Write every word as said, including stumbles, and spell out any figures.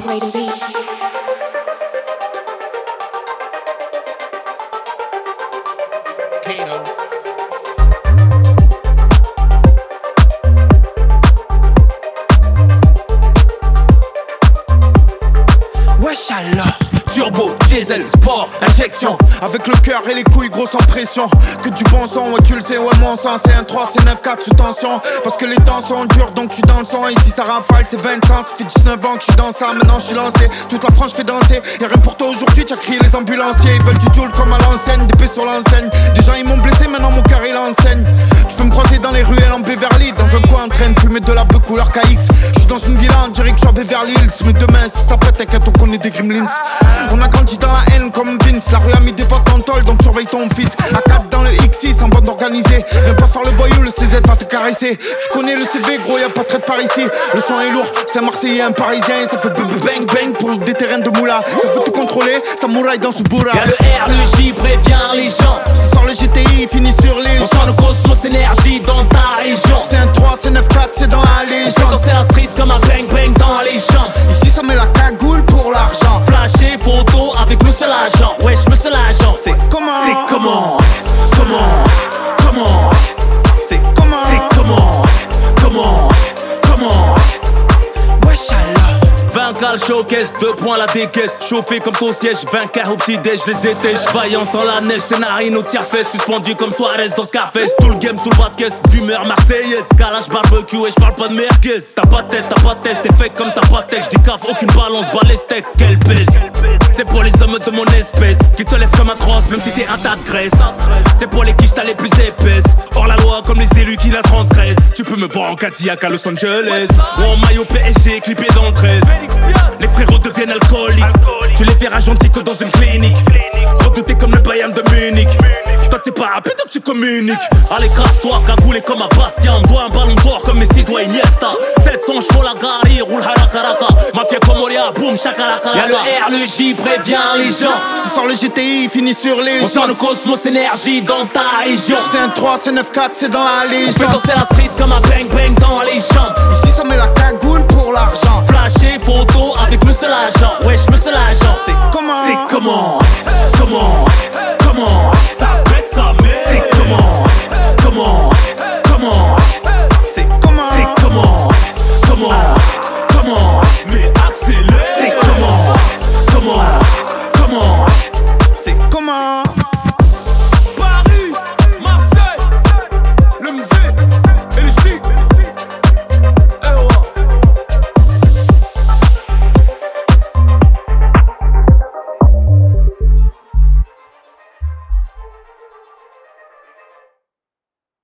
Upgrading beats. Kano. Wesh alors, turbo, diesel, sport, injection. Avec le cœur et les couilles gros sans pression. Que du bon son, ouais tu le sais, ouais mon sang. C'est un trois, c'est neuf quatre sous tension. Parce que les temps sont durs donc je suis dans le son. Ici ça rafale, c'est vingt ans. Ça fait dix-neuf ans que je suis dans ça, maintenant je suis lancé. Toute la France je fais danser, y'a rien pour toi aujourd'hui. T'as crié les ambulanciers, ils veulent du duel comme à l'ancienne. Des sur l'enseigne, déjà ils m'ont blessé, maintenant mon cœur il enseigne. Tu peux me croiser dans les ruelles en Beverly. Dans un coin en train de fumer de la beuh couleur K X. Je suis dans une villa, on dirait que je suis à Beverly Hills. Mais demain si ça pète, t'inquiète on connaît des gremlins. On a grandi dans la haine comme Vince. La rue a mis des potes en tôle donc surveille ton fils. A quatre dans le X six en bande organisée. Viens pas faire le voyou, le C Z va te caresser. Tu connais le C V gros, y'a pas de traite par ici. Le son est lourd, c'est un Marseillais, un Parisien. Et ça fait bang bang pour des terrains de moula. Ça veut tout contrôler, ça mouraille dans ce bourra. Y'a le R, le J, prévient les gens. Ce soir le G T I finit sur les On sent le cosmos énergie dans ta région. C'est un trois, c'est neuf quatre, c'est dans la On fait légende. danser la street comme un bang bang dans les jambes. Ici ça met la cagoule pour l'argent. Flasher, photo avec monsieur l'agent. Wesh, monsieur l'agent. C'est comment? C'est comment? Comment? Comment? C'est comment? C'est comment? Comment? Comment? Wesh alors. vingt cales showcase, deux points la décaisse. Chauffé comme ton siège, vingt quarts au petit-déj, je les étège. Vaillant sans la neige, tes narines au tiers-fesse. Suspendu comme Suarez dans Scarface. Tout le game sous le bas de caisse, d'humeur marseillaise. Calage barbecue et j'parle pas de merguez. T'as pas de tête, t'as pas de test, t'es fake comme t'as pas de tech. J'dis caf, aucune balance, bas les steaks, quelle baisse. C'est pour les hommes de mon espèce qui te lèvent comme un trosse, même si t'es un tas de graisse. C'est pour les quiches, t'as les plus épaisses. Hors la loi comme les élus qui la transgressent. Tu peux me voir en Cadillac à Los Angeles ou en maillot P S G clippé dans le treize. Les frérots deviennent alcooliques. Tu les verras gentils que dans une clinique. Redouté comme le Bayern de Munich. Toi t'es pas rapide donc tu communiques. Allez casse-toi, cagoulé comme un Bastien. On doit un ballon d'or comme Messi doit Iniesta. sept cents chevaux la gare, roule harakaraka. Mafia Comoria, boum, chakalaka. Y'a le R, le J, prévient les gens. Ce soir le G T I finit sur les On sent le cosmos énergie dans ta région. C'est un trois, c'est neuf quatre, c'est dans la On fait légende. danser la street comme un bang bang dans les jambes.